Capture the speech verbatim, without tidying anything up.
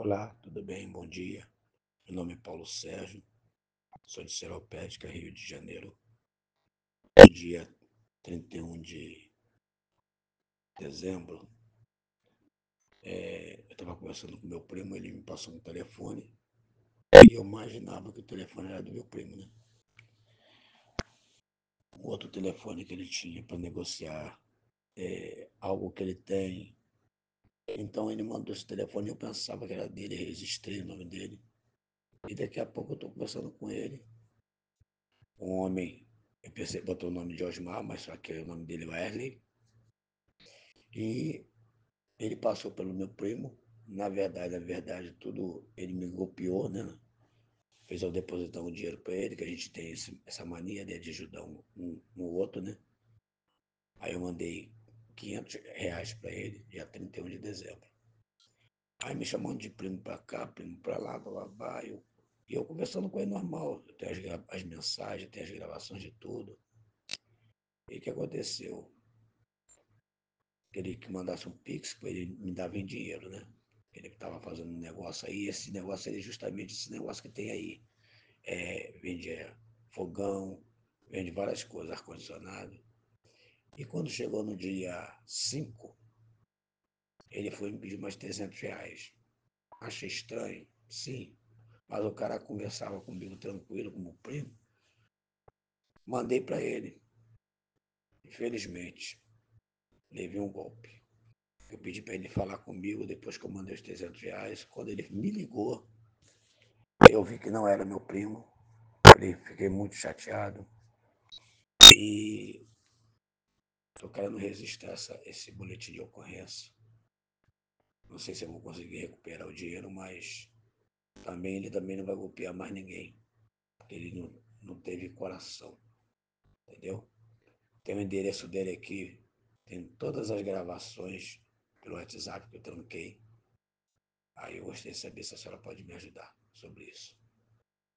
Olá, tudo bem? Bom dia. Meu nome é Paulo Sérgio, sou de Seropédica, Rio de Janeiro. No dia trinta e um de dezembro, é, eu estava conversando com meu primo, ele me passou um telefone e eu imaginava que o telefone era do meu primo, né? Um outro telefone que ele tinha para negociar é, algo que ele tem. Então ele mandou esse telefone e eu pensava que era dele, registrei o nome dele. E daqui a pouco eu estou conversando com ele. Um homem, eu pensei, botou o nome de Osmar, mas só que o nome dele é Wesley. E ele passou pelo meu primo. Na verdade, na verdade, tudo ele me golpeou, né? Fez eu depositar um dinheiro para ele, que a gente tem esse, essa mania, né, de ajudar um, um, um outro, né? Aí eu mandei quinhentos reais para ele, dia trinta e um de dezembro. Aí me chamando de primo para cá, primo para lá, blá, blá, blá. Eu, e eu conversando com ele normal. Eu tenho as, as mensagens, tenho as gravações de tudo. E o que aconteceu? Ele que mandasse um pix para ele me dava em dinheiro, né? Ele estava fazendo um negócio aí, esse negócio aí é justamente esse negócio que tem aí. É, vende é, fogão, vende várias coisas, ar-condicionado. E quando chegou no dia cinco, ele foi me pedir mais trezentos reais. Achei estranho, sim, mas o cara conversava comigo tranquilo, como primo. Mandei para ele. Infelizmente, levei um golpe. Eu pedi para ele falar comigo depois que eu mandei os trezentos reais. Quando ele me ligou, eu vi que não era meu primo. Fiquei muito chateado. E estou querendo registrar essa, esse boletim de ocorrência. Não sei se eu vou conseguir recuperar o dinheiro, mas também ele também não vai golpear mais ninguém. Porque ele não, não teve coração. Entendeu? Tem o endereço dele aqui. Tem todas as gravações pelo WhatsApp que eu tranquei. Aí eu gostaria de saber se a senhora pode me ajudar sobre isso.